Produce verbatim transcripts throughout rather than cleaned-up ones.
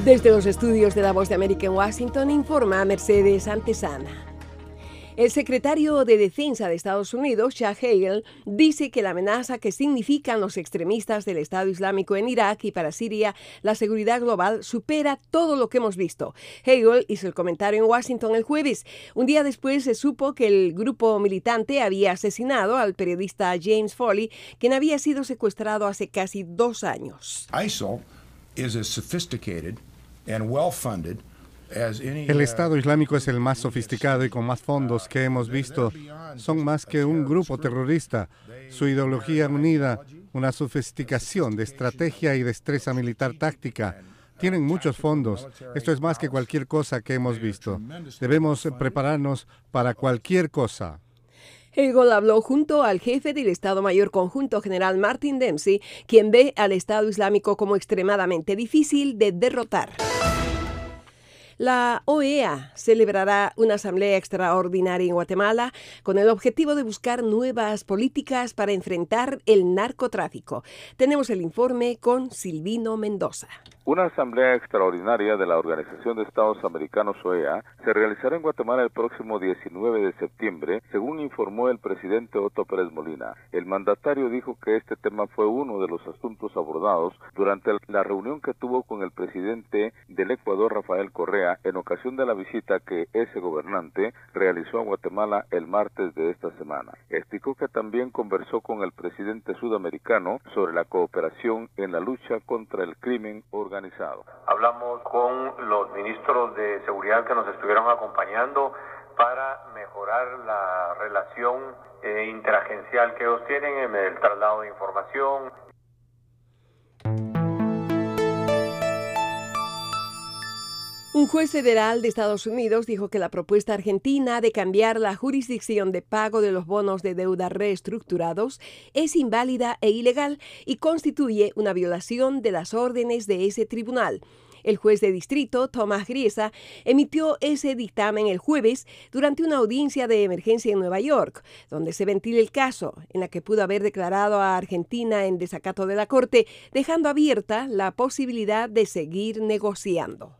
Desde los estudios de La Voz de América en Washington, informa Mercedes Antesana. El secretario de Defensa de Estados Unidos, Chuck Hagel, dice que la amenaza que significan los extremistas del Estado Islámico en Irak y para Siria, la seguridad global, supera todo lo que hemos visto. Hagel hizo el comentario en Washington el jueves. Un día después se supo que el grupo militante había asesinado al periodista James Foley, quien había sido secuestrado hace casi dos años. I S I L is as sophisticated and well-funded. El Estado Islámico es el más sofisticado y con más fondos que hemos visto. Son más que un grupo terrorista. Su ideología unida, una sofisticación de estrategia y destreza militar táctica. Tienen muchos fondos. Esto es más que cualquier cosa que hemos visto. Debemos prepararnos para cualquier cosa. Hagel habló junto al jefe del Estado Mayor Conjunto General Martin Dempsey, quien ve al Estado Islámico como extremadamente difícil de derrotar. La O E A celebrará una asamblea extraordinaria en Guatemala con el objetivo de buscar nuevas políticas para enfrentar el narcotráfico. Tenemos el informe con Silvino Mendoza. Una asamblea extraordinaria de la Organización de Estados Americanos O E A se realizará en Guatemala el próximo diecinueve de septiembre, según informó el presidente Otto Pérez Molina. El mandatario dijo que este tema fue uno de los asuntos abordados durante la reunión que tuvo con el presidente del Ecuador, Rafael Correa, en ocasión de la visita que ese gobernante realizó a Guatemala el martes de esta semana. Explicó que también conversó con el presidente sudamericano sobre la cooperación en la lucha contra el crimen organizado. Organizado. Hablamos con los ministros de seguridad que nos estuvieron acompañando para mejorar la relación eh, interagencial que ellos tienen en el traslado de información. Un juez federal de Estados Unidos dijo que la propuesta argentina de cambiar la jurisdicción de pago de los bonos de deuda reestructurados es inválida e ilegal y constituye una violación de las órdenes de ese tribunal. El juez de distrito, Tomás Griesa, emitió ese dictamen el jueves durante una audiencia de emergencia en Nueva York, donde se ventila el caso, en la que pudo haber declarado a Argentina en desacato de la Corte, dejando abierta la posibilidad de seguir negociando.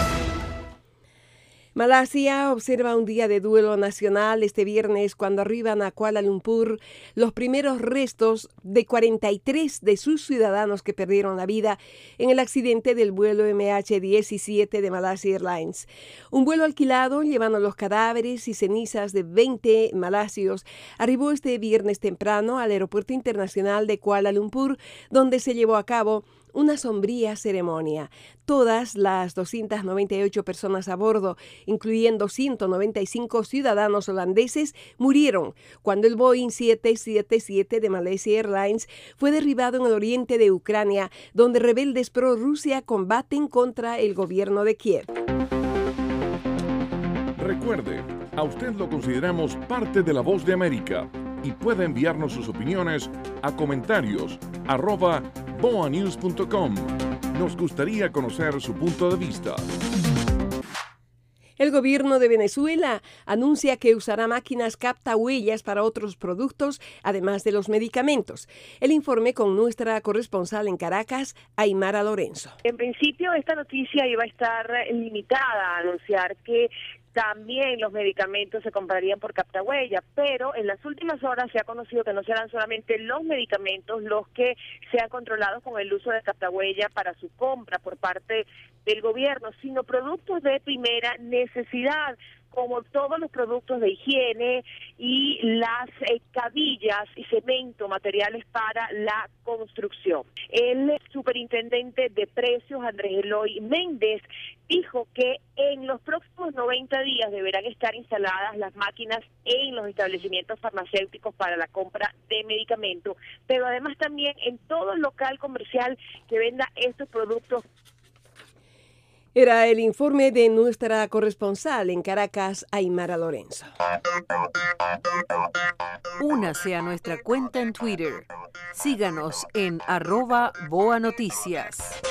Malasia observa un día de duelo nacional este viernes cuando arriban a Kuala Lumpur los primeros restos de cuarenta y tres de sus ciudadanos que perdieron la vida en el accidente del vuelo M H diecisiete de Malaysia Airlines. Un vuelo alquilado llevando los cadáveres y cenizas de veinte malasios arribó este viernes temprano al Aeropuerto Internacional de Kuala Lumpur, donde se llevó a cabo una sombría ceremonia. Todas las doscientas noventa y ocho personas a bordo, incluyendo ciento noventa y cinco ciudadanos holandeses, murieron cuando el Boeing siete siete siete de Malaysia Airlines fue derribado en el oriente de Ucrania, donde rebeldes pro-Rusia combaten contra el gobierno de Kiev. Recuerde, a usted lo consideramos parte de La Voz de América y puede enviarnos sus opiniones a comentarios arroba boa news punto com. Nos gustaría conocer su punto de vista. El gobierno de Venezuela anuncia que usará máquinas captahuellas para otros productos, además de los medicamentos. El informe con nuestra corresponsal en Caracas, Aymara Lorenzo. En principio, esta noticia iba a estar limitada a anunciar que también los medicamentos se comprarían por captahuella, pero en las últimas horas se ha conocido que no serán solamente los medicamentos los que sean controlados con el uso de captahuella para su compra por parte del gobierno, sino productos de primera necesidad, como todos los productos de higiene y las eh, cabillas y cemento, materiales para la construcción. El superintendente de precios, Andrés Eloy Méndez, dijo que en los próximos noventa días deberán estar instaladas las máquinas en los establecimientos farmacéuticos para la compra de medicamentos, pero además también en todo local comercial que venda estos productos. Era el informe de nuestra corresponsal en Caracas, Aymara Lorenzo. Únase a nuestra cuenta en Twitter. Síganos en arroba Boa Noticias.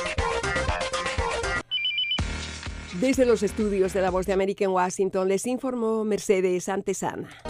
Desde los estudios de La Voz de América en Washington les informó Mercedes Antesana.